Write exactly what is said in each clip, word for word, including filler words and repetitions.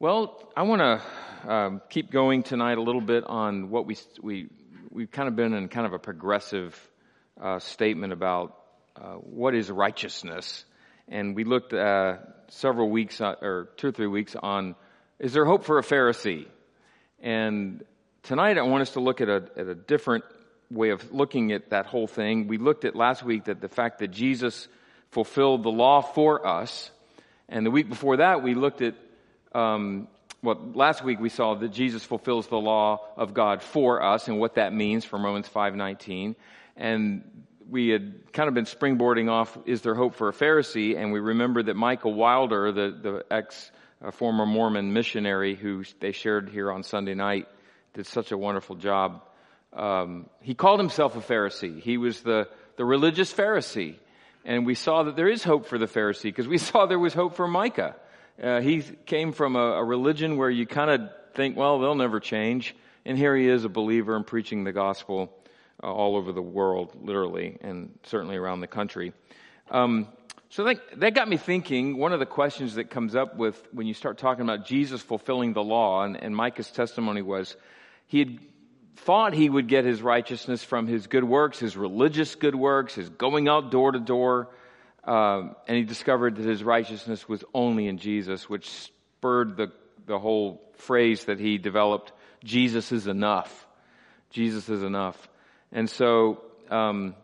Well, I want to um, keep going tonight a little bit on what we we we've kind of been in kind of a progressive uh, statement about uh, what is righteousness, and we looked uh, several weeks uh, or two or three weeks on is there hope for a Pharisee, and tonight I want us to look at a at a different way of looking at that whole thing. We looked at last week that the fact that Jesus fulfilled the law for us, and the week before that we looked at Um, well, last week we saw that Jesus fulfills the law of God for us and what that means from Romans five nineteen. And we had kind of been springboarding off, is there hope for a Pharisee? And we remember that Michael Wilder, the, the ex uh, former Mormon missionary who they shared here on Sunday night, did such a wonderful job. Um, he called himself a Pharisee. He was the, the religious Pharisee. And we saw that there is hope for the Pharisee because we saw there was hope for Micah. Uh, he came from a, a religion where you kind of think, well, they'll never change. And here he is, a believer and preaching the gospel uh, all over the world, literally, and certainly around the country. Um, so that, that got me thinking. One of the questions that comes up with when you start talking about Jesus fulfilling the law, and, and Micah's testimony was he had thought he would get his righteousness from his good works, his religious good works, his going out door to door. Um, and he discovered that his righteousness was only in Jesus, which spurred the, the whole phrase that he developed, Jesus is enough. Jesus is enough. And so, um,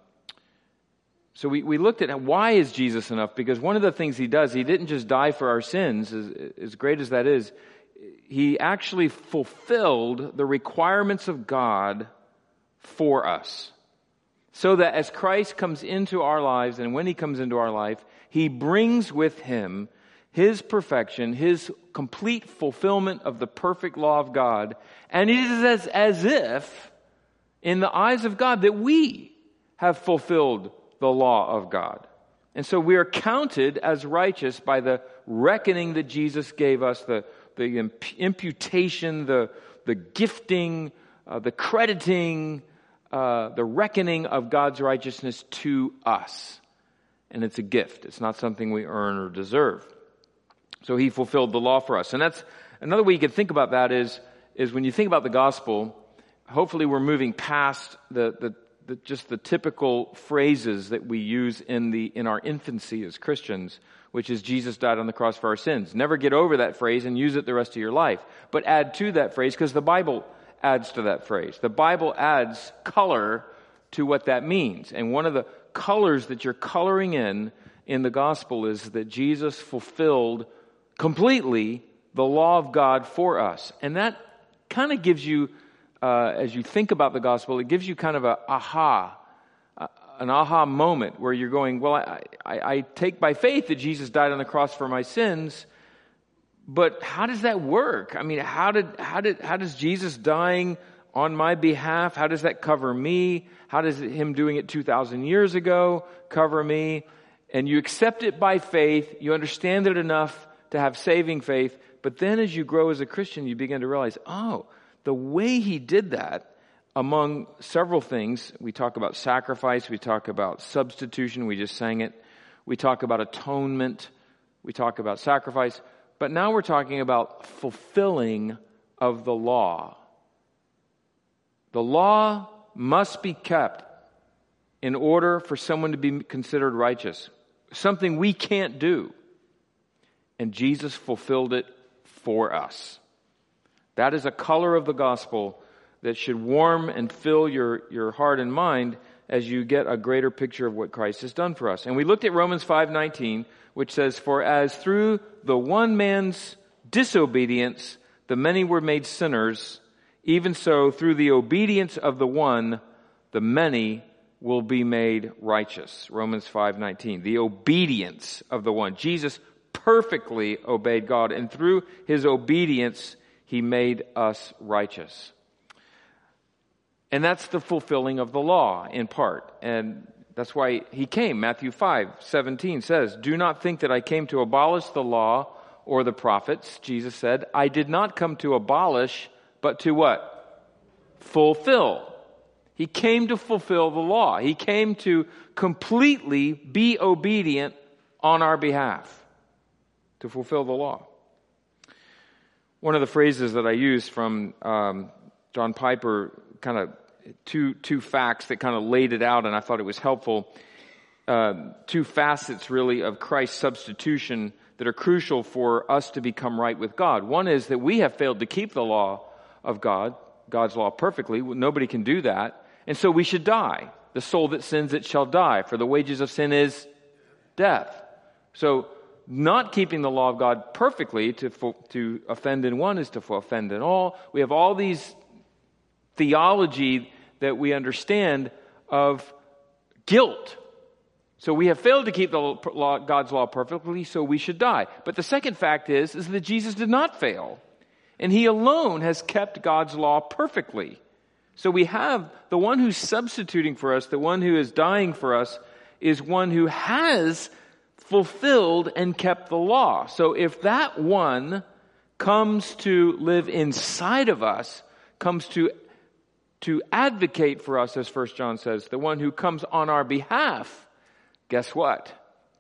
so we, we looked at why is Jesus enough? Because one of the things he does, he didn't just die for our sins, as, as great as that is, he actually fulfilled the requirements of God for us. So that as Christ comes into our lives, and when he comes into our life, he brings with him his perfection, his complete fulfillment of the perfect law of God. And it is as, as if, in the eyes of God, that we have fulfilled the law of God. And so we are counted as righteous by the reckoning that Jesus gave us, the, the imputation, the, the gifting, uh, the crediting, Uh, the reckoning of God's righteousness to us. And it's a gift. It's not something we earn or deserve. So he fulfilled the law for us. And that's another way you can think about that is, is when you think about the gospel, hopefully we're moving past the, the, the just the typical phrases that we use in the in our infancy as Christians, which is Jesus died on the cross for our sins. Never get over that phrase and use it the rest of your life. But add to that phrase, because the Bible adds to that phrase. The Bible adds color to what that means. And one of the colors that you're coloring in in the gospel is that Jesus fulfilled completely the law of God for us. And that kind of gives you, uh, as you think about the gospel, it gives you kind of a aha, uh, an aha moment where you're going, well, I, I, I take by faith that Jesus died on the cross for my sins. But how does that work? I mean, how did how did how does Jesus dying on my behalf, how does that cover me? How does him doing it two thousand years ago cover me? And you accept it by faith, you understand it enough to have saving faith, but then as you grow as a Christian, you begin to realize, oh, the way he did that, among several things, we talk about sacrifice, we talk about substitution, we just sang it, we talk about atonement, we talk about sacrifice, but now we're talking about fulfilling of the law. The law must be kept in order for someone to be considered righteous. Something we can't do. And Jesus fulfilled it for us. That is a color of the gospel that should warm and fill your, your heart and mind as you get a greater picture of what Christ has done for us. And we looked at Romans five nineteen, which says, for as through the one man's disobedience the many were made sinners, even so through the obedience of the one the many will be made righteous. Romans five nineteen. The obedience of the one. Jesus perfectly obeyed God, and through his obedience he made us righteous. And that's the fulfilling of the law in part. And that's why he came. Matthew five seventeen says, do not think that I came to abolish the law or the prophets. Jesus said, I did not come to abolish, but to what? Fulfill. He came to fulfill the law. He came to completely be obedient on our behalf, to fulfill the law. One of the phrases that I used from um, John Piper, kind of two two facts that kind of laid it out, and I thought it was helpful. Uh, two facets, really, of Christ's substitution that are crucial for us to become right with God. One is that we have failed to keep the law of God, God's law perfectly. Nobody can do that. And so we should die. The soul that sins, it shall die. For the wages of sin is death. So not keeping the law of God perfectly to to offend in one is to offend in all. We have all these theology that we understand of guilt. So we have failed to keep the law, God's law perfectly, so we should die. But the second fact is, is that Jesus did not fail. And he alone has kept God's law perfectly. So we have the one who's substituting for us, the one who is dying for us, is one who has fulfilled and kept the law. So if that one comes to live inside of us, comes to, to advocate for us, as First John says, the one who comes on our behalf, guess what?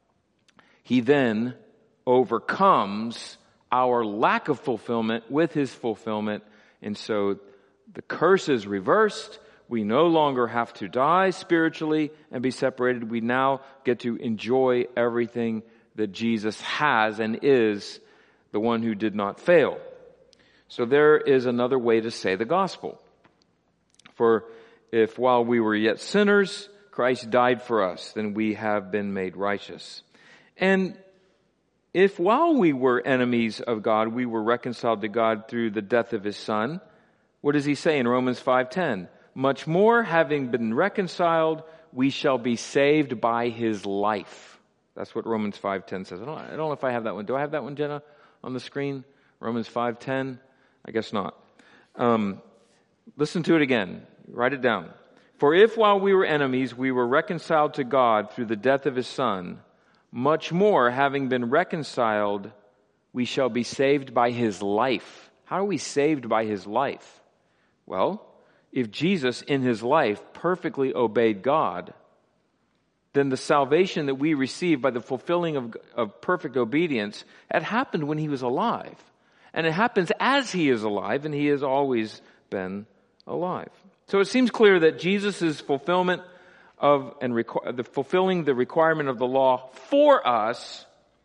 He then overcomes our lack of fulfillment with his fulfillment. And so the curse is reversed. We no longer have to die spiritually and be separated. We now get to enjoy everything that Jesus has and is, the one who did not fail. So there is another way to say the gospel. For if while we were yet sinners, Christ died for us, then we have been made righteous. And if while we were enemies of God, we were reconciled to God through the death of his Son, what does he say in Romans five ten? Much more, having been reconciled, we shall be saved by his life. That's what Romans five ten says. I don't, I don't know if I have that one. Do I have that one, Jenna, on the screen? Romans five ten? I guess not. Um, listen to it again. Write it down. For if while we were enemies, we were reconciled to God through the death of his Son, much more, having been reconciled, we shall be saved by his life. How are we saved by his life? Well, if Jesus in his life perfectly obeyed God, then the salvation that we receive by the fulfilling of, of perfect obedience, it happened when he was alive. And it happens as he is alive, and he has always been alive. So it seems clear that Jesus' fulfillment of and requ- the fulfilling the requirement of the law for us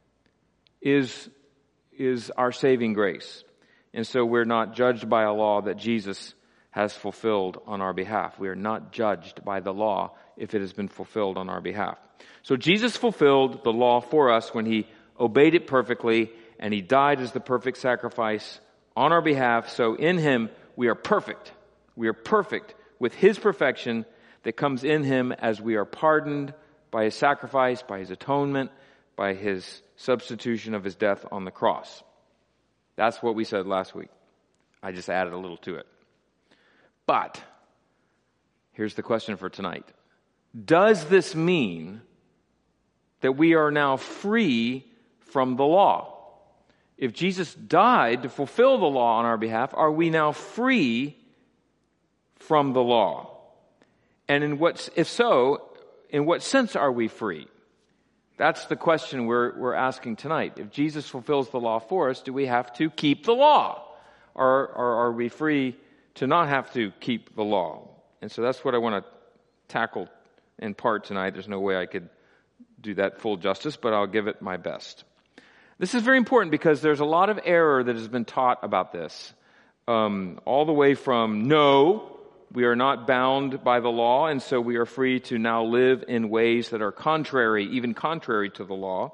is, is our saving grace. And so we're not judged by a law that Jesus has fulfilled on our behalf. We are not judged by the law if it has been fulfilled on our behalf. So Jesus fulfilled the law for us when he obeyed it perfectly, and he died as the perfect sacrifice on our behalf. So in him we are perfect. We are perfect with his perfection that comes in him as we are pardoned by his sacrifice, by his atonement, by his substitution of his death on the cross. That's what we said last week. I just added a little to it. But here's the question for tonight. Does this mean that we are now free from the law? If Jesus died to fulfill the law on our behalf, are we now free from the law? And in what, if so, in what sense are we free? That's the question we're, we're asking tonight. If Jesus fulfills the law for us, do we have to keep the law? Or, or are we free to not have to keep the law? And so that's what I want to tackle in part tonight. There's no way I could do that full justice, but I'll give it my best. This is very important because there's a lot of error that has been taught about this. Um, all the way from, no, we are not bound by the law, and so we are free to now live in ways that are contrary, even contrary to the law,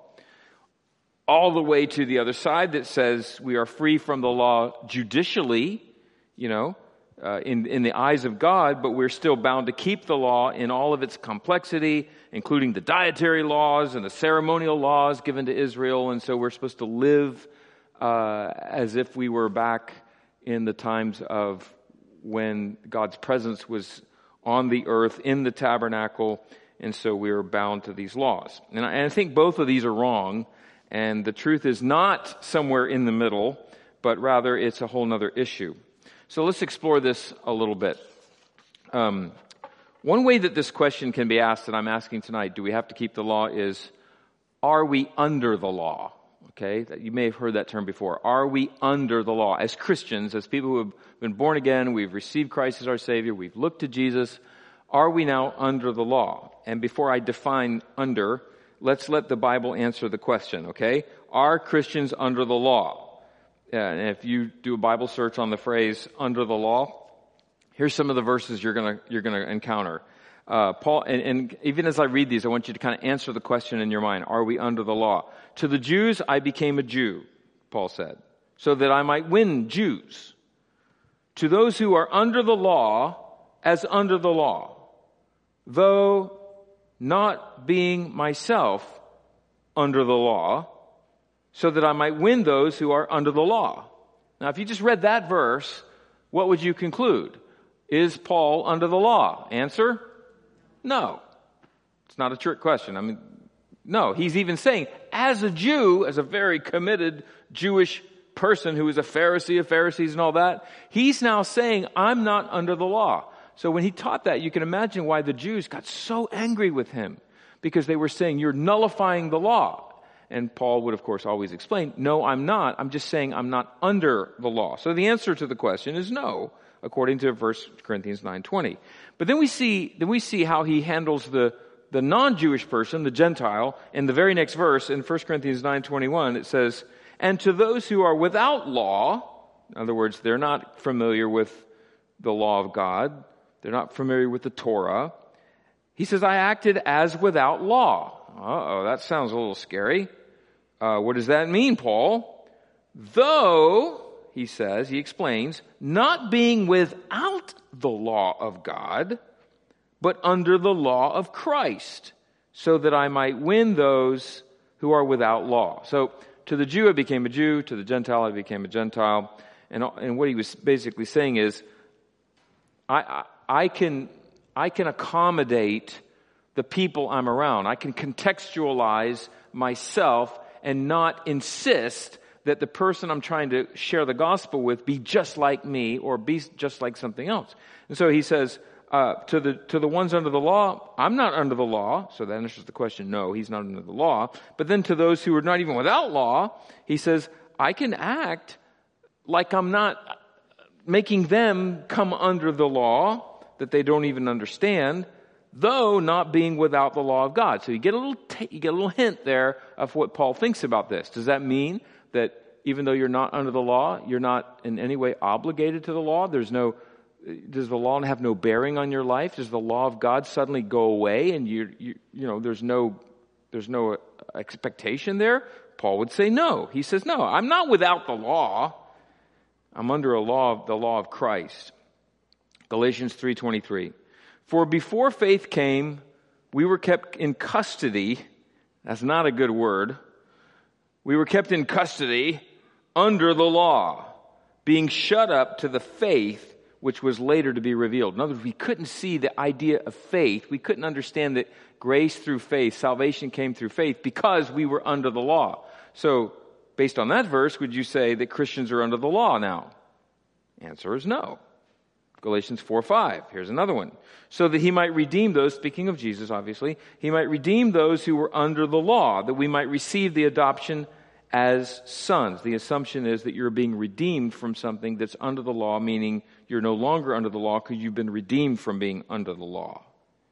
all the way to the other side that says we are free from the law judicially, you know, uh, in, in the eyes of God, but we're still bound to keep the law in all of its complexity, including the dietary laws and the ceremonial laws given to Israel, and so we're supposed to live uh, as if we were back in the times of when God's presence was on the earth in the tabernacle, and so we are bound to these laws. And I, and I think both of these are wrong, and the truth is not somewhere in the middle, but rather it's a whole other issue. So let's explore this a little bit. Um, one way that this question can be asked, that I'm asking tonight, do we have to keep the law, is, are we under the law? Okay, you may have heard that term before. Are we under the law? As Christians, as people who have been born again, we've received Christ as our Savior, we've looked to Jesus, are we now under the law? And before I define under, let's let the Bible answer the question, okay? Are Christians under the law? And if you do a Bible search on the phrase under the law, here's some of the verses you're gonna, you're gonna encounter. Uh, Paul, and, and even as I read these, I want you to kind of answer the question in your mind. Are we under the law? To the Jews, I became a Jew, Paul said, so that I might win Jews. To those who are under the law, as under the law, though not being myself under the law, so that I might win those who are under the law. Now, if you just read that verse, what would you conclude? Is Paul under the law? Answer? No. It's not a trick question. I mean, no. He's even saying, as a Jew, as a very committed Jewish person who is a Pharisee of Pharisees and all that, he's now saying, I'm not under the law. So when he taught that, you can imagine why the Jews got so angry with him, because they were saying, you're nullifying the law. And Paul would, of course, always explain, no, I'm not. I'm just saying I'm not under the law. So the answer to the question is no, according to First Corinthians nine twenty. But then we see, then we see how he handles the, the non-Jewish person, the Gentile, in the very next verse in First Corinthians nine twenty-one. It says, and to those who are without law, in other words, they're not familiar with the law of God, they're not familiar with the Torah, he says, I acted as without law. Uh-oh, that sounds a little scary. Uh, what does that mean, Paul? Though, he says, he explains, not being without the law of God, but under the law of Christ, so that I might win those who are without law. So, to the Jew I became a Jew, to the Gentile I became a Gentile. And, and what he was basically saying is, I, I, I can, I can accommodate the people I'm around. I can contextualize myself and not insist that the person I'm trying to share the gospel with be just like me or be just like something else. And so he says, uh, to the, to the ones under the law, I'm not under the law. So that answers the question, no, he's not under the law. But then to those who are not even without law, he says, I can act like I'm not making them come under the law that they don't even understand, though not being without the law of God. So you get a little, t- you get a little hint there of what Paul thinks about this. Does that mean that even though you're not under the law, you're not in any way obligated to the law? There's no, does the law have no bearing on your life? Does the law of God suddenly go away and you, you, you know, there's no, there's no expectation there? Paul would say no. He says, no, I'm not without the law. I'm under a law, the law of Christ. Galatians three twenty-three. For before faith came, we were kept in custody. That's not a good word. We were kept in custody under the law, being shut up to the faith which was later to be revealed. In other words, we couldn't see the idea of faith. We couldn't understand that grace through faith, salvation came through faith because we were under the law. So, based on that verse, would you say that Christians are under the law now? Answer is no. Galatians four five. Here's another one. So that he might redeem those, speaking of Jesus, obviously, he might redeem those who were under the law, that we might receive the adoption as sons. The assumption is that you're being redeemed from something that's under the law, meaning you're no longer under the law because you've been redeemed from being under the law.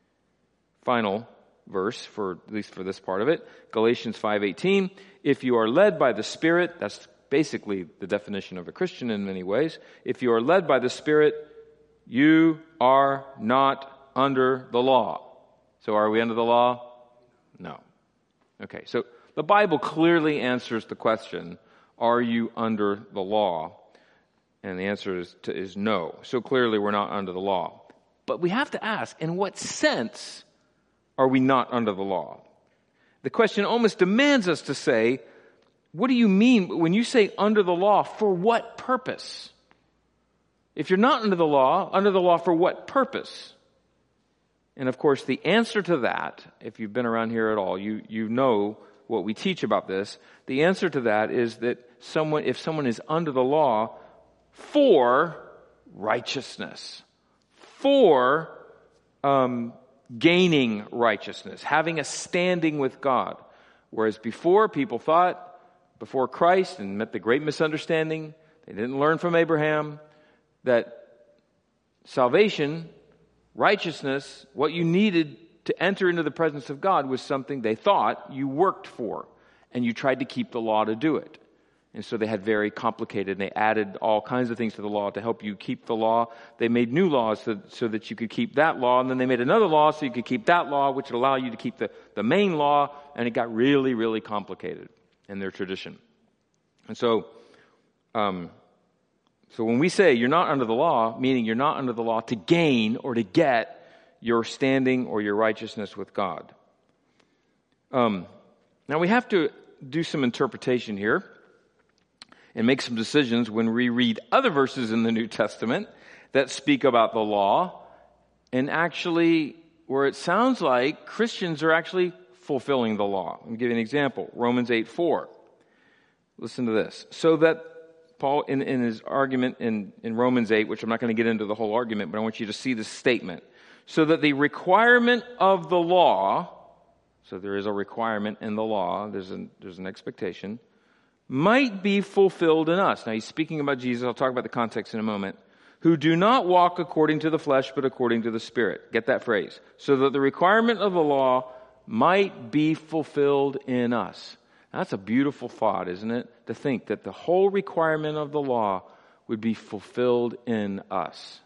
Final verse, for at least for this part of it, Galatians five eighteen. If you are led by the Spirit, that's basically the definition of a Christian in many ways. If you are led by the Spirit, you are not under the law. So are we under the law? No. Okay, so the Bible clearly answers the question, are you under the law? And the answer is, to, is no. So clearly we're not under the law. But we have to ask, in what sense are we not under the law? The question almost demands us to say, what do you mean when you say under the law? For what purpose? If you're not under the law, under the law for what purpose? And of course, the answer to that, if you've been around here at all, you, you know what we teach about this. The answer to that is that someone, if someone is under the law for righteousness, for um, gaining righteousness, having a standing with God. Whereas before, people thought before Christ and met the great misunderstanding. They didn't learn from Abraham that salvation, righteousness, what you needed to enter into the presence of God was something they thought you worked for, and you tried to keep the law to do it. And so they had very complicated, and they added all kinds of things to the law to help you keep the law. They made new laws so, so that you could keep that law, and then they made another law so you could keep that law, which would allow you to keep the, the main law, and it got really, really complicated in their tradition. And so, um, so when we say you're not under the law, meaning you're not under the law to gain or to get your standing or your righteousness with God. Um, now we have to do some interpretation here and make some decisions when we read other verses in the New Testament that speak about the law, and actually where it sounds like Christians are actually fulfilling the law. I'll give you an example. Romans eight four. Listen to this. So that Paul, in, in his argument in, in Romans eight, which I'm not going to get into the whole argument, but I want you to see this statement. So that the requirement of the law, so there is a requirement in the law, there's an, there's an expectation, might be fulfilled in us. Now he's speaking about Jesus. I'll talk about the context in a moment. Who do not walk according to the flesh, but according to the Spirit. Get that phrase. So that the requirement of the law might be fulfilled in us. Now, that's a beautiful thought, isn't it? To think that the whole requirement of the law would be fulfilled in us.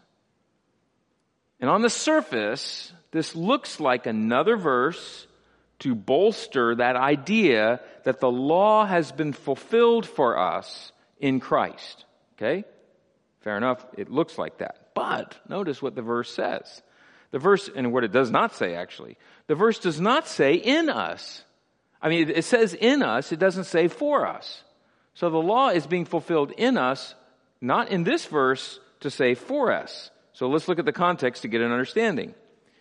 And on the surface, this looks like another verse to bolster that idea that the law has been fulfilled for us in Christ. Okay? Fair enough. It looks like that. But notice what the verse says. The verse, and what it does not say actually, the verse does not say in us. I mean, it says in us, it doesn't say for us. So the law is being fulfilled in us, not in this verse to say for us. So let's look at the context to get an understanding.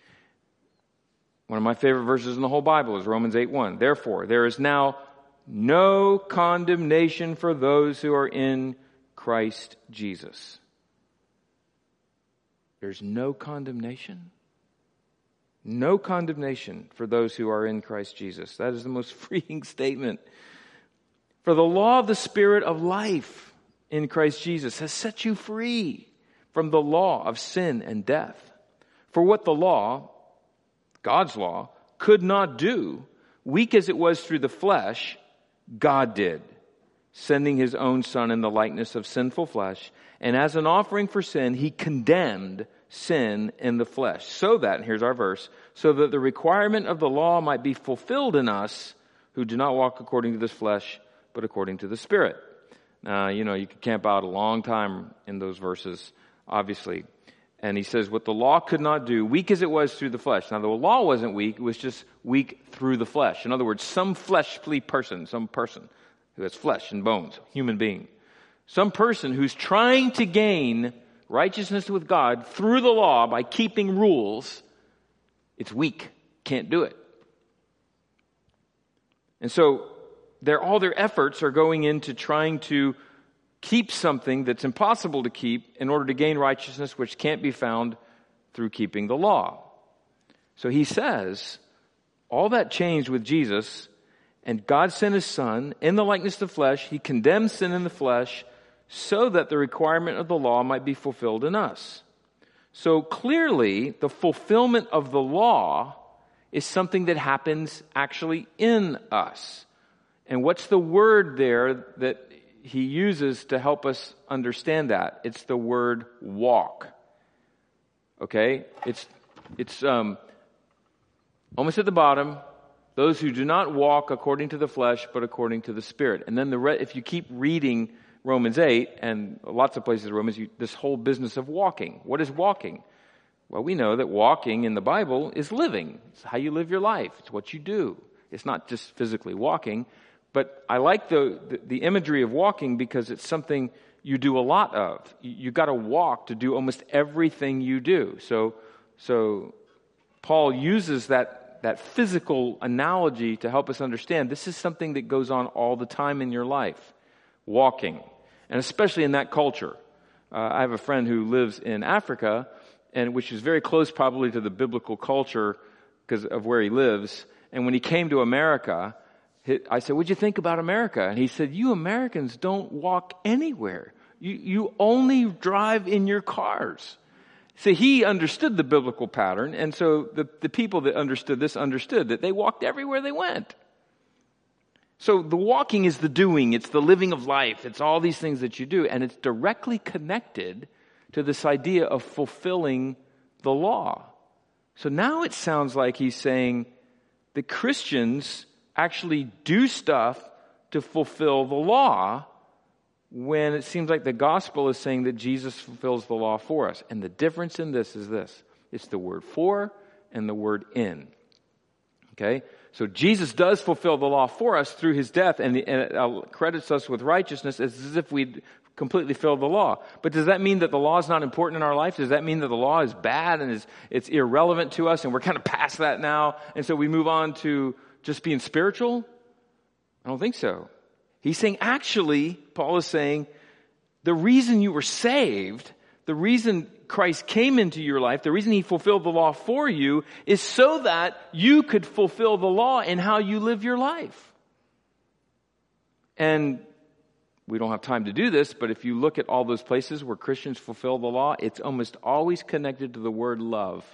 One of my favorite verses in the whole Bible is Romans eight one. Therefore, there is now no condemnation for those who are in Christ Jesus. There's no condemnation? No condemnation for those who are in Christ Jesus. That is the most freeing statement. For the law of the Spirit of life in Christ Jesus has set you free from the law of sin and death. For what the law, God's law, could not do, weak as it was through the flesh, God did, sending his own Son in the likeness of sinful flesh. And as an offering for sin, he condemned sin in the flesh. So that, and here's our verse, so that the requirement of the law might be fulfilled in us who do not walk according to this flesh, but according to the Spirit. Now, you know, you could camp out a long time in those verses, obviously. And he says, what the law could not do, weak as it was through the flesh. Now, the law wasn't weak, it was just weak through the flesh. In other words, some fleshly person, some person who has flesh and bones, human being, some person who's trying to gain righteousness with God through the law by keeping rules, it's weak, can't do it. And so, their, all their efforts are going into trying to keep something that's impossible to keep in order to gain righteousness which can't be found through keeping the law. So he says, all that changed with Jesus, and God sent his Son in the likeness of the flesh. He condemned sin in the flesh so that the requirement of the law might be fulfilled in us. So clearly, the fulfillment of the law is something that happens actually in us. And what's the word there that he uses to help us understand that? It's the word walk. Okay? It's it's um, almost at the bottom. Those who do not walk according to the flesh, but according to the Spirit. And then the re- if you keep reading Romans eight, and lots of places in Romans, you, this whole business of walking. What is walking? Well, we know that walking in the Bible is living. It's how you live your life. It's what you do. It's not just physically walking. But I like the, the, the imagery of walking because it's something you do a lot of. You, you've got to walk to do almost everything you do. So, so Paul uses that, that physical analogy to help us understand this is something that goes on all the time in your life. Walking. And especially in that culture. Uh, I have a friend who lives in Africa, and which is very close probably to the biblical culture because of where he lives. And when he came to America, I said, what'd you think about America? And he said, you Americans don't walk anywhere. You, you only drive in your cars. So he understood the biblical pattern. And so the, the people that understood this understood that they walked everywhere they went. So the walking is the doing. It's the living of life. It's all these things that you do. And it's directly connected to this idea of fulfilling the law. So now it sounds like he's saying that Christians actually do stuff to fulfill the law, when it seems like the gospel is saying that Jesus fulfills the law for us. And the difference in this is this. It's the word for and the word in. Okay? So Jesus does fulfill the law for us through his death, and, and it credits us with righteousness as if we'd completely filled the law. But does that mean that the law is not important in our life? Does that mean that the law is bad and is, it's irrelevant to us and we're kind of past that now, and so we move on to just being spiritual? I don't think so. He's saying, actually, Paul is saying, the reason you were saved, the reason Christ came into your life, the reason he fulfilled the law for you, is so that you could fulfill the law in how you live your life. And we don't have time to do this, but if you look at all those places where Christians fulfill the law, it's almost always connected to the word love.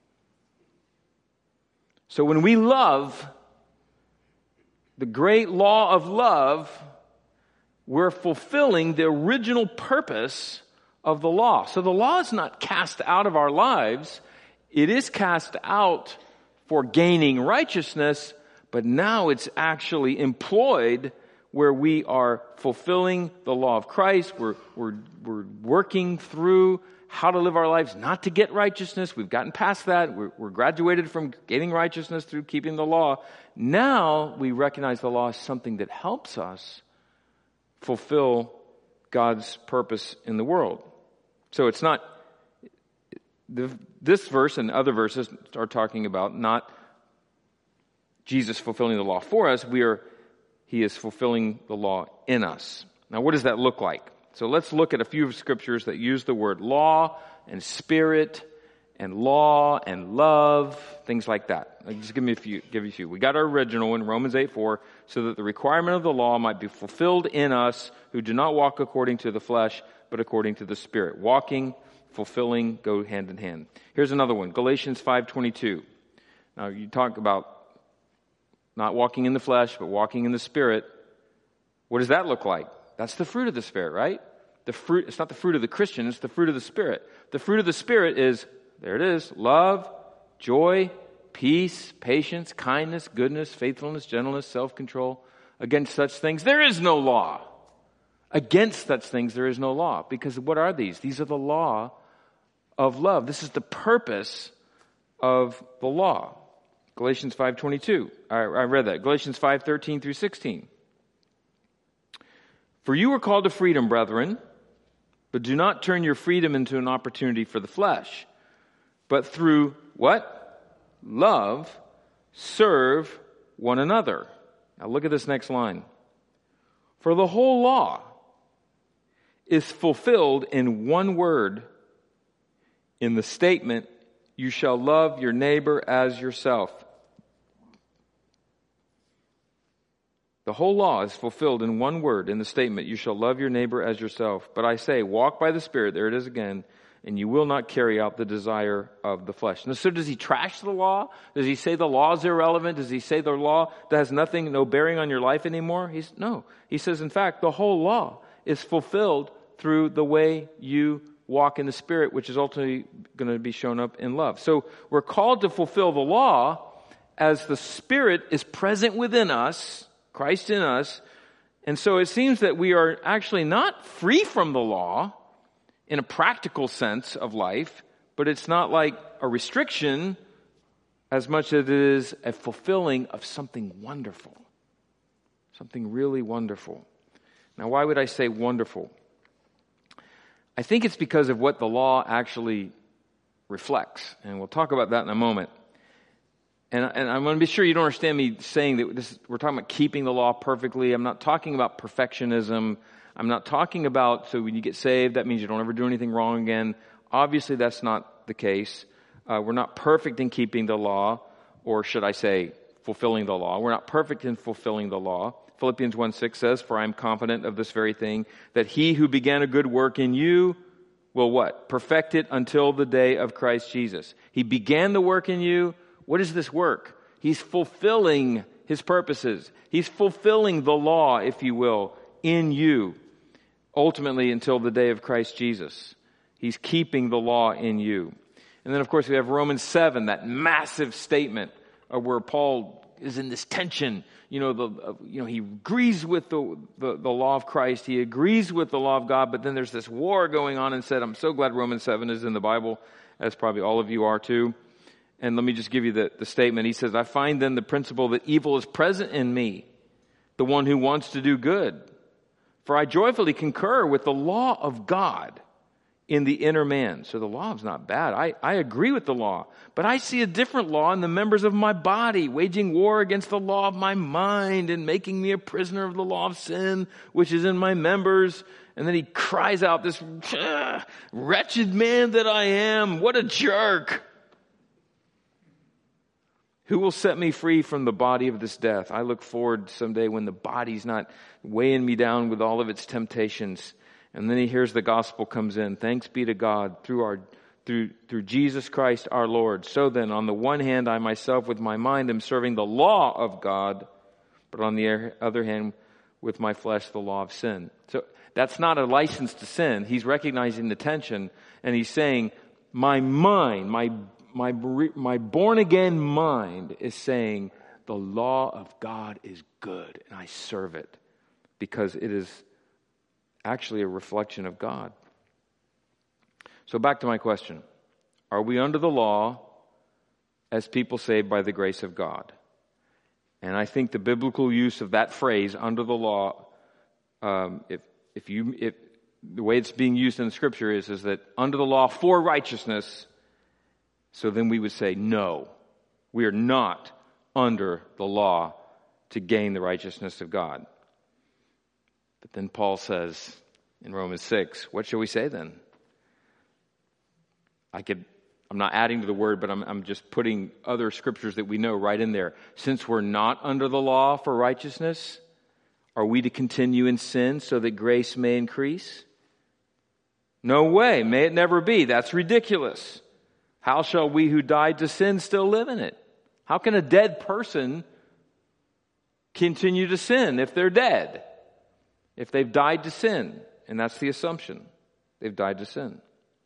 So when we love, the great law of love, we're fulfilling the original purpose of the law. So the law is not cast out of our lives. It is cast out for gaining righteousness, but now it's actually employed where we are fulfilling the law of Christ. We're, we're, we're working through how to live our lives, not to get righteousness. We've gotten past that. We're, we're graduated from gaining righteousness through keeping the law. Now we recognize the law as something that helps us fulfill God's purpose in the world. So it's not, the, this verse and other verses are talking about not Jesus fulfilling the law for us. We are, he is fulfilling the law in us. Now what does that look like? So let's look at a few scriptures that use the word law and spirit and law and love, things like that. I'll just give me a few, give you a few. We got our original one, Romans eight four, so that the requirement of the law might be fulfilled in us who do not walk according to the flesh, but according to the Spirit. Walking, fulfilling, go hand in hand. Here's another one, Galatians five twenty-two. Now you talk about not walking in the flesh, but walking in the Spirit. What does that look like? That's the fruit of the Spirit, right? The fruit, it's not the fruit of the Christian, it's the fruit of the Spirit. The fruit of the Spirit is, there it is, love, joy, peace, patience, kindness, goodness, faithfulness, gentleness, self-control. Against such things, there is no law. Against such things, there is no law. Because what are these? These are the law of love. This is the purpose of the law. Galatians five twenty-two. I, I read that. Galatians five thirteen through sixteen. For you were called to freedom, brethren, but do not turn your freedom into an opportunity for the flesh, but through what? Love, serve one another. Now look at this next line. For the whole law is fulfilled in one word, in the statement, you shall love your neighbor as yourself. The whole law is fulfilled in one word, in the statement, you shall love your neighbor as yourself. But I say, walk by the Spirit, there it is again, and you will not carry out the desire of the flesh. Now, so does he trash the law? Does he say the law is irrelevant? Does he say the law that has nothing, no bearing on your life anymore? He's no. He says, in fact, the whole law is fulfilled through the way you walk in the Spirit, which is ultimately going to be shown up in love. So we're called to fulfill the law as the Spirit is present within us, Christ in us. And so it seems that we are actually not free from the law in a practical sense of life, but it's not like a restriction as much as it is a fulfilling of something wonderful. Something really wonderful. Now, why would I say wonderful? I think it's because of what the law actually reflects. And we'll talk about that in a moment. And, and I want to be sure you don't understand me saying that this, we're talking about keeping the law perfectly. I'm not talking about perfectionism. I'm not talking about, so when you get saved, that means you don't ever do anything wrong again. Obviously, that's not the case. Uh, we're not perfect in keeping the law, or should I say, fulfilling the law. We're not perfect in fulfilling the law. Philippians one six says, "For I am confident of this very thing, that he who began a good work in you will" what? "Perfect it until the day of Christ Jesus." He began the work in you. What is this work? He's fulfilling his purposes. He's fulfilling the law, if you will, in you, ultimately until the day of Christ Jesus. He's keeping the law in you. And then, of course, we have Romans seven, that massive statement of where Paul is in this tension. You know, the uh, you know he agrees with the, the the law of Christ. He agrees with the law of God. But then there's this war going on. And said, I'm so glad Romans seven is in the Bible, as probably all of you are too. And let me just give you the, the statement. He says, "I find then the principle that evil is present in me, the one who wants to do good. For I joyfully concur with the law of God in the inner man." So the law is not bad. I, I agree with the law. But I see a different law in the members of my body, waging war against the law of my mind and making me a prisoner of the law of sin, which is in my members. And then he cries out, this wretched man that I am, what a jerk. "Who will set me free from the body of this death?" I look forward someday when the body's not weighing me down with all of its temptations. And then he hears the gospel comes in. "Thanks be to God through our through through Jesus Christ our Lord. So then, on the one hand, I myself with my mind am serving the law of God, but on the other hand, with my flesh, the law of sin." So that's not a license to sin. He's recognizing the tension, and he's saying, my mind, my My, my born-again mind is saying the law of God is good, and I serve it because it is actually a reflection of God. So back to my question. Are we under the law as people saved by the grace of God? And I think the biblical use of that phrase, under the law, um, if, if you, if the way it's being used in the Scripture is, is that under the law for righteousness. So then we would say, no, we are not under the law to gain the righteousness of God. But then Paul says in Romans six, what shall we say then? I could, I'm not adding to the word, but I'm, I'm just putting other scriptures that we know right in there. Since we're not under the law for righteousness, are we to continue in sin so that grace may increase? No way. May it never be. That's ridiculous. How shall we who died to sin still live in it? How can a dead person continue to sin if they're dead? If they've died to sin. And that's the assumption. They've died to sin.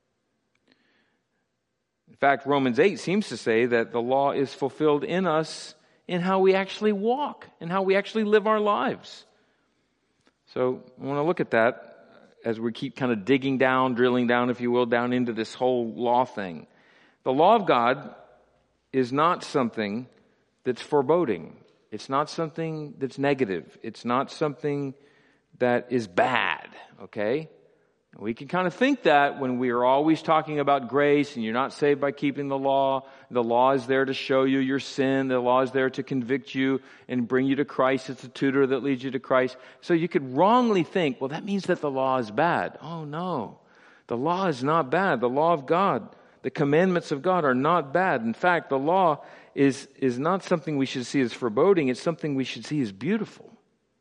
In fact, Romans eight seems to say that the law is fulfilled in us in how we actually walk and how we actually live our lives. So I want to look at that as we keep kind of digging down, drilling down, if you will, down into this whole law thing. The law of God is not something that's foreboding. It's not something that's negative. It's not something that is bad, okay? We can kind of think that when we are always talking about grace and you're not saved by keeping the law. The law is there to show you your sin. The law is there to convict you and bring you to Christ. It's a tutor that leads you to Christ. So you could wrongly think, well, that means that the law is bad. Oh, no. The law is not bad. The law of God, the commandments of God are not bad. In fact, the law is, is not something we should see as foreboding. It's something we should see as beautiful.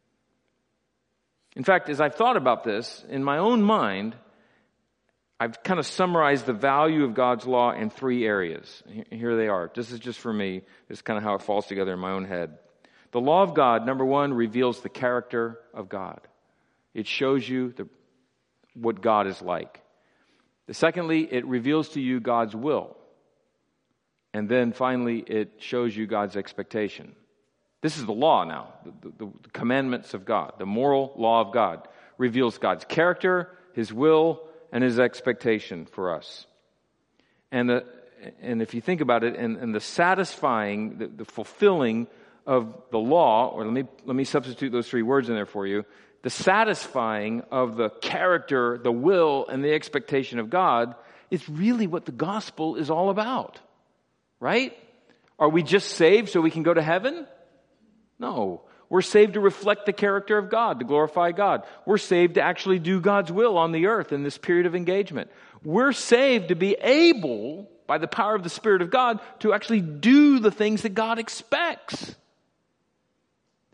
In fact, as I've thought about this, in my own mind, I've kind of summarized the value of God's law in three areas. Here they are. This is just for me. This is kind of how it falls together in my own head. The law of God, number one, reveals the character of God. It shows you the, what God is like. The secondly, it reveals to you God's will. And then finally, it shows you God's expectation. This is the law now, the, the, the commandments of God. The moral law of God reveals God's character, His will, and His expectation for us. And the, and if you think about it, and, and the satisfying, the, the fulfilling of the law, or let me let me substitute those three words in there for you, the satisfying of the character, the will, and the expectation of God is really what the gospel is all about. Right? Are we just saved so we can go to heaven? No. We're saved to reflect the character of God, to glorify God. We're saved to actually do God's will on the earth in this period of engagement. We're saved to be able, by the power of the Spirit of God, to actually do the things that God expects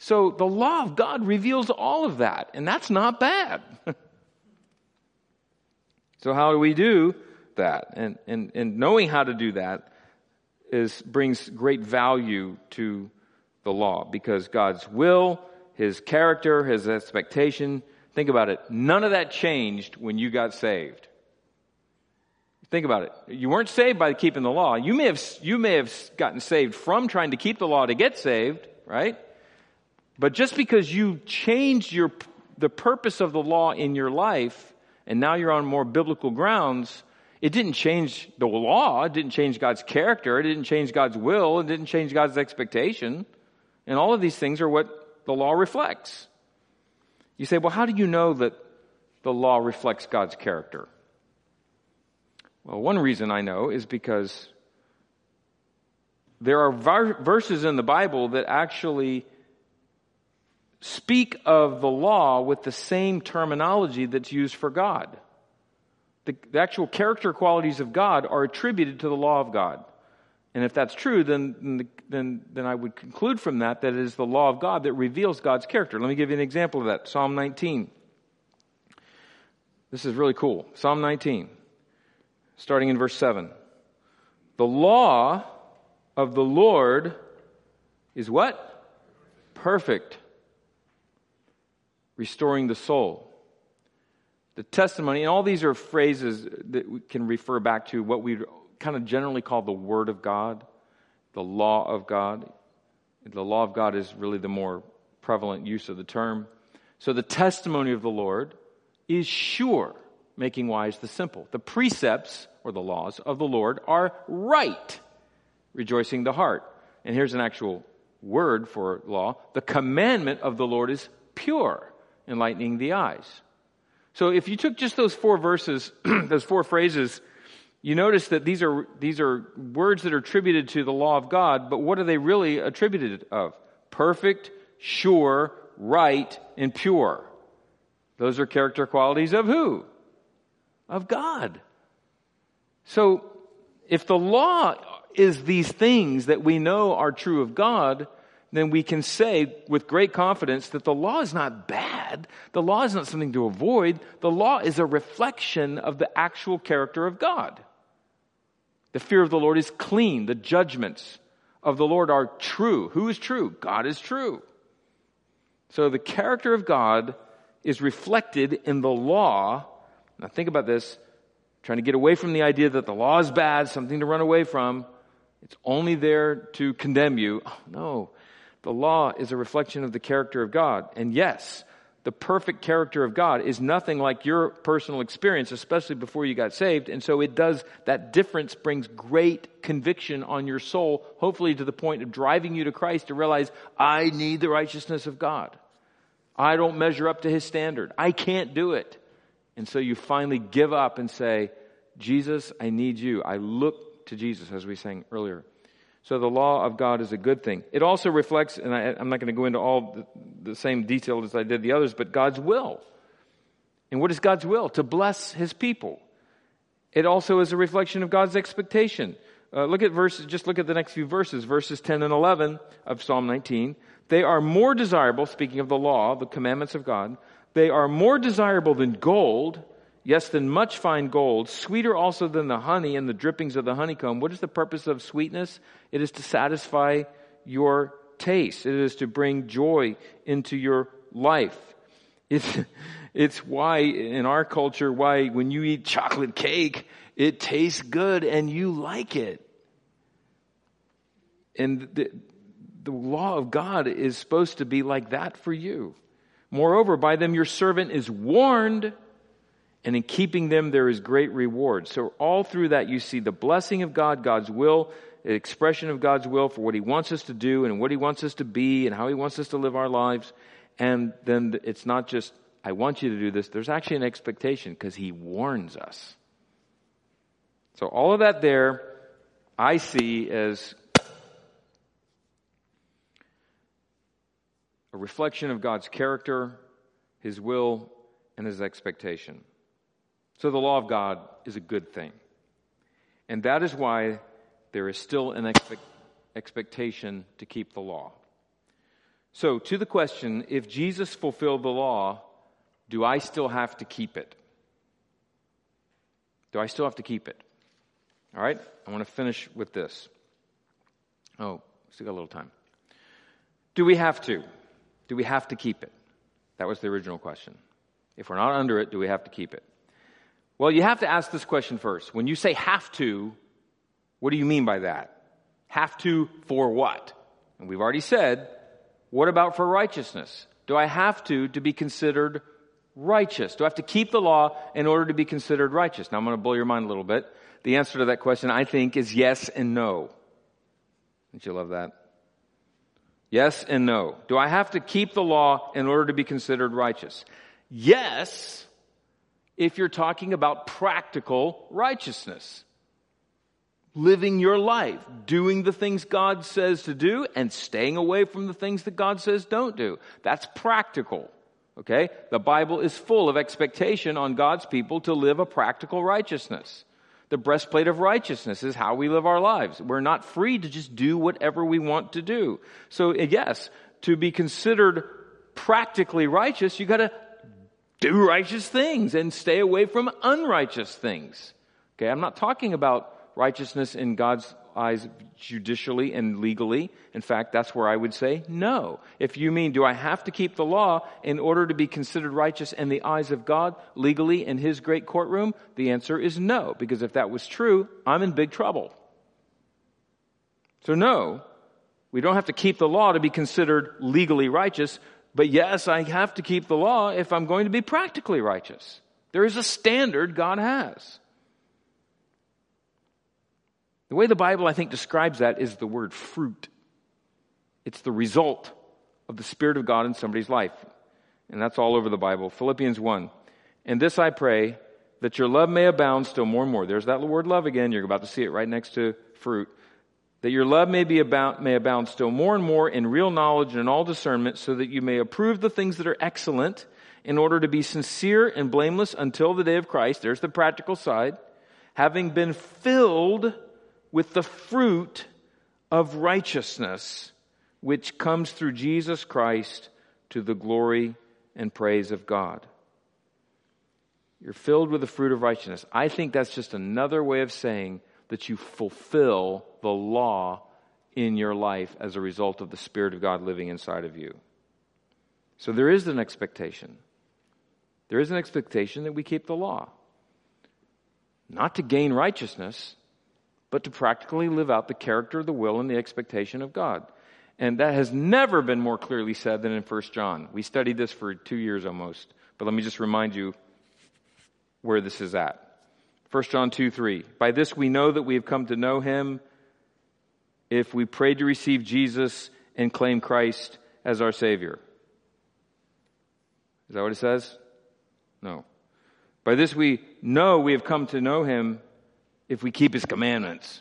So the law of God reveals all of that, and that's not bad. So how do we do that? And, and, and knowing how to do that is brings great value to the law, because God's will, His character, His expectation, think about it, none of that changed when you got saved. Think about it. You weren't saved by keeping the law. You may have, you may have gotten saved from trying to keep the law to get saved, right? But just because you changed your, the purpose of the law in your life, and now you're on more biblical grounds, it didn't change the law. It didn't change God's character. It didn't change God's will. It didn't change God's expectation. And all of these things are what the law reflects. You say, well, how do you know that the law reflects God's character? Well, one reason I know is because there are verses in the Bible that actually speak of the law with the same terminology that's used for God. The, the actual character qualities of God are attributed to the law of God. And if that's true, then, then, then I would conclude from that that it is the law of God that reveals God's character. Let me give you an example of that. Psalm nineteen. This is really cool. Psalm nineteen, starting in verse seven. The law of the Lord is what? Perfect, restoring the soul. The testimony, and all these are phrases that we can refer back to what we kind of generally call the Word of God, the law of God. The law of God is really the more prevalent use of the term. So the testimony of the Lord is sure, making wise the simple. The precepts, or the laws of the Lord, are right, rejoicing the heart. And here's an actual word for law. The commandment of the Lord is pure, enlightening the eyes. So if you took just those four verses, those four phrases, you notice that these are these are words that are attributed to the law of God, but what are they really attributed of? Perfect, sure, right, and pure. Those are character qualities of who? Of God. So if the law is these things that we know are true of God, then we can say with great confidence that the law is not bad. The law is not something to avoid. The law is a reflection of the actual character of God. The fear of the Lord is clean. The judgments of the Lord are true. Who is true? God is true. So the character of God is reflected in the law. Now think about this. Trying to get away from the idea that the law is bad, something to run away from. It's only there to condemn you. Oh, no. The law is a reflection of the character of God. And yes, the perfect character of God is nothing like your personal experience, especially before you got saved. And so it does, that difference brings great conviction on your soul, hopefully to the point of driving you to Christ to realize, I need the righteousness of God. I don't measure up to His standard. I can't do it. And so you finally give up and say, Jesus, I need you. I look to Jesus, as we sang earlier. So the law of God is a good thing. It also reflects, and I, I'm not going to go into all the, the same detail as I did the others, but God's will. And what is God's will? To bless His people. It also is a reflection of God's expectation. Uh, look at verses, just look at the next few verses, verses ten and eleven of Psalm nineteen. They are more desirable, speaking of the law, the commandments of God, they are more desirable than gold, yes, than much fine gold, sweeter also than the honey and the drippings of the honeycomb. What is the purpose of sweetness? It is to satisfy your taste. It is to bring joy into your life. It's, it's why, in our culture, why when you eat chocolate cake, it tastes good and you like it. And the, the law of God is supposed to be like that for you. Moreover, by them your servant is warned, and in keeping them there is great reward. So all through that you see the blessing of God, God's will, the expression of God's will for what He wants us to do and what He wants us to be and how He wants us to live our lives. And then it's not just, I want you to do this. There's actually an expectation because He warns us. So all of that there I see as a reflection of God's character, His will, and His expectation. So the law of God is a good thing. And that is why there is still an expect, expectation to keep the law. So, to the question, if Jesus fulfilled the law, do I still have to keep it? Do I still have to keep it? All right, I want to finish with this. Oh, still got a little time. Do we have to? Do we have to keep it? That was the original question. If we're not under it, do we have to keep it? Well, you have to ask this question first. When you say have to, what do you mean by that? Have to for what? And we've already said, what about for righteousness? Do I have to to be considered righteous? Do I have to keep the law in order to be considered righteous? Now, I'm going to blow your mind a little bit. The answer to that question, I think, is yes and no. Don't you love that? Yes and no. Do I have to keep the law in order to be considered righteous? Yes, if you're talking about practical righteousness. Living your life, doing the things God says to do, and staying away from the things that God says don't do. That's practical. Okay? The Bible is full of expectation on God's people to live a practical righteousness. The breastplate of righteousness is how we live our lives. We're not free to just do whatever we want to do. So yes, to be considered practically righteous, you got to do righteous things and stay away from unrighteous things. Okay? I'm not talking about righteousness in God's eyes judicially and legally. In fact, that's where I would say no. If you mean, do I have to keep the law in order to be considered righteous in the eyes of God legally in His great courtroom? The answer is no, because if that was true, I'm in big trouble. So no, we don't have to keep the law to be considered legally righteous, but yes, I have to keep the law if I'm going to be practically righteous. There is a standard God has. The way the Bible, I think, describes that is the word fruit. It's the result of the Spirit of God in somebody's life. And that's all over the Bible. Philippians one. And this I pray, that your love may abound still more and more. There's that word love again. You're about to see it right next to fruit. That your love may be abound, may abound still more and more in real knowledge and in all discernment, so that you may approve the things that are excellent, in order to be sincere and blameless until the day of Christ. There's the practical side. Having been filled with the fruit of righteousness, which comes through Jesus Christ to the glory and praise of God. You're filled with the fruit of righteousness. I think that's just another way of saying that you fulfill the law in your life as a result of the Spirit of God living inside of you. So there is an expectation. There is an expectation that we keep the law. Not to gain righteousness, but to practically live out the character, the will, and the expectation of God. And that has never been more clearly said than in First John. We studied this for two years almost. But let me just remind you where this is at. First John two three. By this we know that we have come to know Him if we pray to receive Jesus and claim Christ as our Savior. Is that what it says? No. By this we know we have come to know Him if we keep His commandments,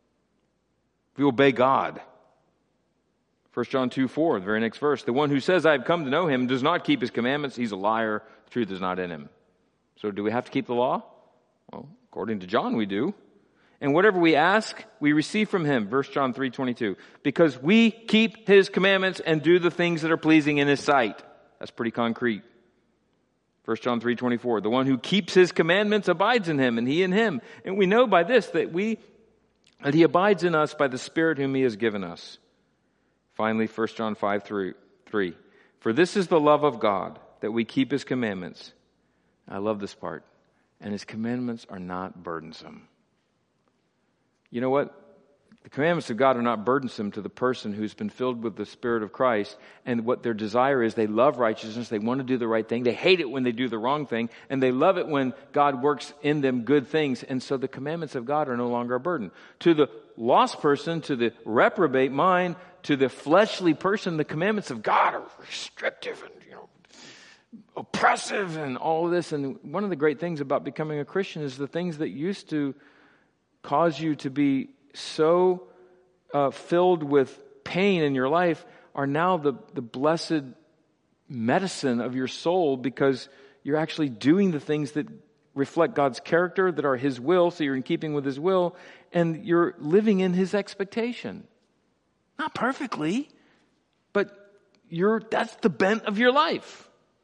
if we obey God. First John two four, the very next verse. The one who says, I have come to know Him, does not keep His commandments. He's a liar. The truth is not in him. So do we have to keep the law? Well, according to John, we do. And whatever we ask, we receive from Him. First John three twenty-two. Because we keep His commandments and do the things that are pleasing in His sight. That's pretty concrete. First John three twenty-four, the one who keeps His commandments abides in Him, and He in him. And we know by this that we that He abides in us by the Spirit whom He has given us. Finally, First John five three, for this is the love of God, that we keep His commandments. I love this part. And His commandments are not burdensome. You know what? The commandments of God are not burdensome to the person who's been filled with the Spirit of Christ, and what their desire is, they love righteousness, they want to do the right thing, they hate it when they do the wrong thing, and they love it when God works in them good things, and so the commandments of God are no longer a burden. To the lost person, to the reprobate mind, to the fleshly person, the commandments of God are restrictive and, you know, oppressive and all of this. And one of the great things about becoming a Christian is the things that used to cause you to be so uh, filled with pain in your life are now the, the blessed medicine of your soul, because you're actually doing the things that reflect God's character, that are His will, so you're in keeping with His will, and you're living in His expectation. Not perfectly, but you're, that's the bent of your life.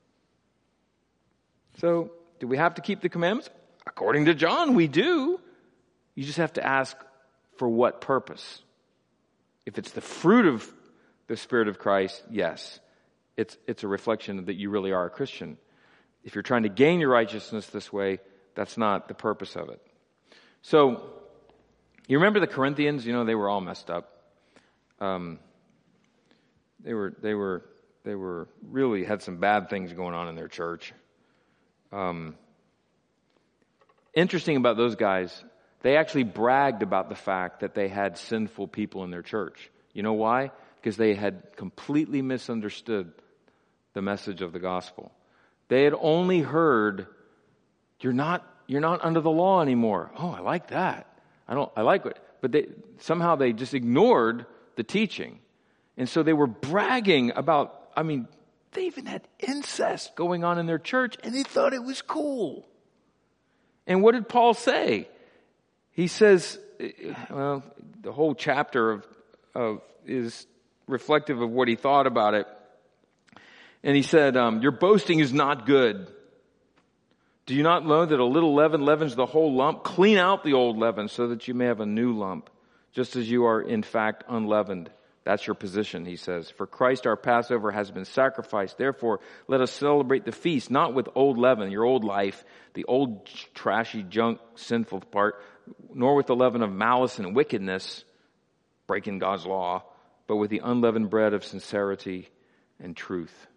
So, do we have to keep the commandments? According to John, we do. You just have to ask for what purpose. If it's the fruit of the Spirit of Christ, yes. It's, it's a reflection that you really are a Christian. If you're trying to gain your righteousness this way, that's not the purpose of it. So, you remember the Corinthians? You know, they were all messed up. Um, they were, they were, they were really had some bad things going on in their church. Um, interesting about those guys, they actually bragged about the fact that they had sinful people in their church. You know why? Because they had completely misunderstood the message of the gospel. They had only heard, you're not, you're not under the law anymore. Oh, I like that. I don't, I like it. But they, somehow they just ignored the teaching. And so they were bragging about, I mean, they even had incest going on in their church, and they thought it was cool. And what did Paul say? He says, well, the whole chapter of, of is reflective of what he thought about it. And he said, um, your boasting is not good. Do you not know that a little leaven leavens the whole lump? Clean out the old leaven so that you may have a new lump, just as you are in fact unleavened. That's your position, he says. For Christ our Passover has been sacrificed. Therefore, let us celebrate the feast, not with old leaven, your old life, the old trashy junk, sinful part, nor with the leaven of malice and wickedness, breaking God's law, but with the unleavened bread of sincerity and truth.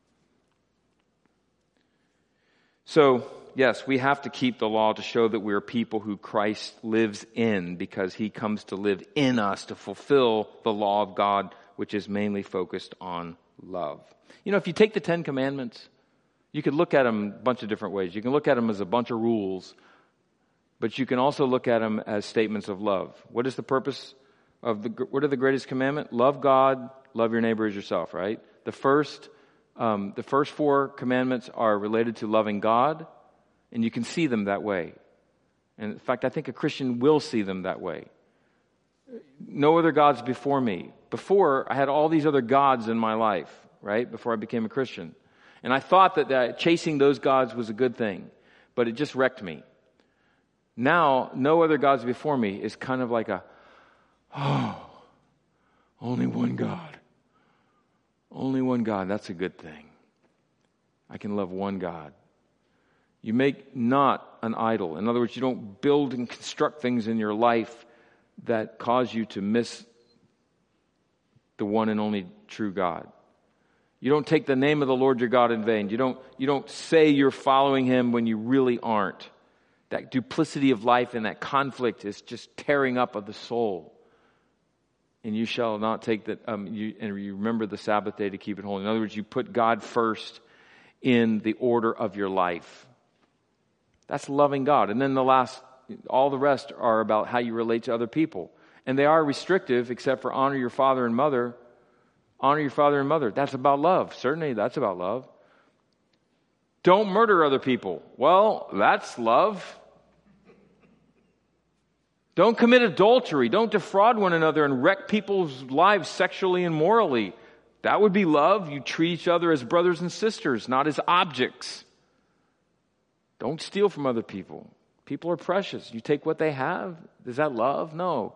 So, yes, we have to keep the law to show that we are people who Christ lives in, because he comes to live in us to fulfill the law of God, which is mainly focused on love. You know, if you take the Ten Commandments, you could look at them a bunch of different ways. You can look at them as a bunch of rules, but you can also look at them as statements of love. What is the purpose of the, what are the greatest commandment? Love God, love your neighbor as yourself, right? The first Um, the first four commandments are related to loving God, and you can see them that way. And in fact, I think a Christian will see them that way. No other gods before me. Before, I had all these other gods in my life, right? Before I became a Christian. And I thought that, that chasing those gods was a good thing, but it just wrecked me. Now, no other gods before me is kind of like a, oh, only one God. Only one God, that's a good thing. I can love one God. You make not an idol. In other words, you don't build and construct things in your life that cause you to miss the one and only true God. You don't take the name of the Lord your God in vain. You don't, you don't say you're following him when you really aren't. That duplicity of life and that conflict is just tearing up of the soul. And you shall not take that, um, you, and you remember the Sabbath day to keep it holy. In other words, you put God first in the order of your life. That's loving God. And then the last, all the rest are about how you relate to other people. And they are restrictive, except for honor your father and mother. Honor your father and mother. That's about love. Certainly, that's about love. Don't murder other people. Well, that's love. Don't commit adultery. Don't defraud one another and wreck people's lives sexually and morally. That would be love. You treat each other as brothers and sisters, not as objects. Don't steal from other people. People are precious. You take what they have. Is that love? No.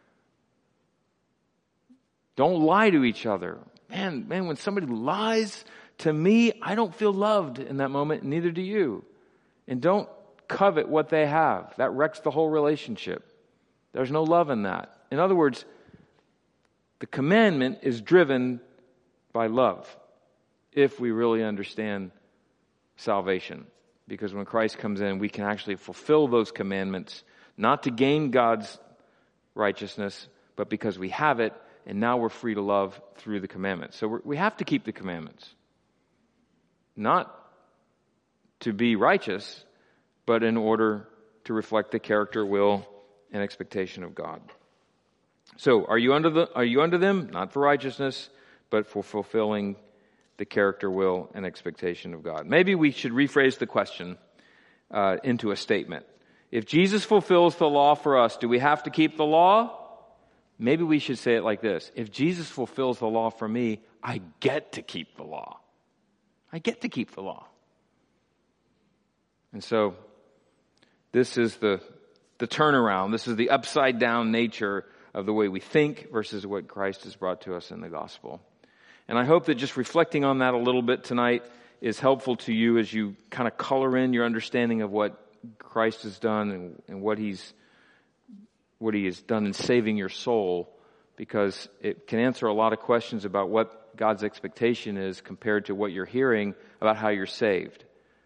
Don't lie to each other. Man, man, when somebody lies to me, I don't feel loved in that moment, neither do you. And don't covet what they have. That wrecks the whole relationship. There's no love in that. In other words, the commandment is driven by love, if we really understand salvation. Because when Christ comes in, we can actually fulfill those commandments, not to gain God's righteousness, but because we have it, and now we're free to love through the commandments. So we're, we have to keep the commandments. Not to be righteous, but in order to reflect the character, will, and expectation of God. So, are you under the are you under them? Not for righteousness, but for fulfilling the character, will, and expectation of God. Maybe we should rephrase the question uh, into a statement. If Jesus fulfills the law for us, do we have to keep the law? Maybe we should say it like this. If Jesus fulfills the law for me, I get to keep the law. I get to keep the law. And so, this is the, the turnaround. This is the upside down nature of the way we think versus what Christ has brought to us in the gospel. And I hope that just reflecting on that a little bit tonight is helpful to you as you kind of color in your understanding of what Christ has done and, and what he's what he has done in saving your soul, because it can answer a lot of questions about what God's expectation is compared to what you're hearing about how you're saved.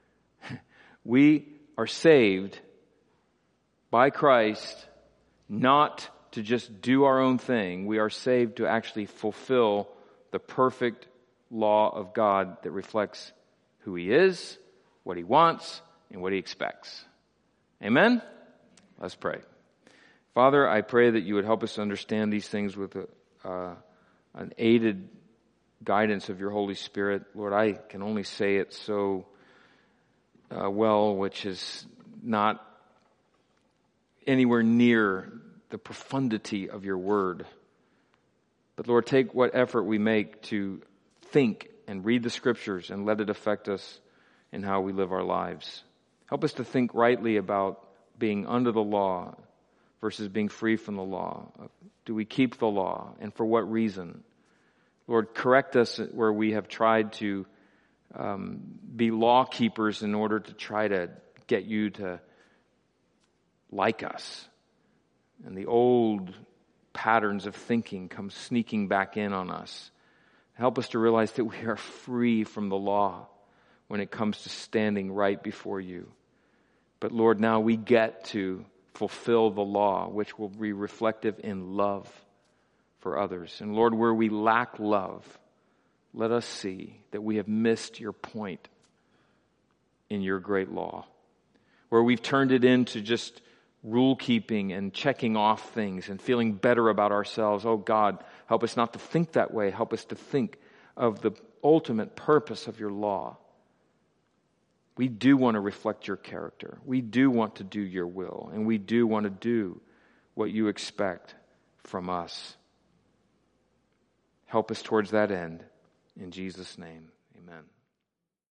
We are saved by Christ not to just do our own thing. We are saved to actually fulfill the perfect law of God that reflects who he is, what he wants, and what he expects. Amen? Let's pray. Father, I pray that you would help us understand these things with a, uh, an aided guidance of your Holy Spirit. Lord, I can only say it so uh, well, which is not anywhere near the profundity of your word. But Lord, take what effort we make to think and read the scriptures and let it affect us in how we live our lives. Help us to think rightly about being under the law versus being free from the law. Do we keep the law, and for what reason? Lord, correct us where we have tried to um, be law keepers in order to try to get you to like us. And the old patterns of thinking come sneaking back in on us. Help us to realize that we are free from the law when it comes to standing right before you. But Lord, now we get to fulfill the law, which will be reflective in love for others. And Lord, where we lack love, let us see that we have missed your point in your great law. Where we've turned it into just rule keeping and checking off things and feeling better about ourselves. Oh God, help us not to think that way. Help us to think of the ultimate purpose of your law. We do want to reflect your character. We do want to do your will. And we do want to do what you expect from us. Help us towards that end. In Jesus' name, amen.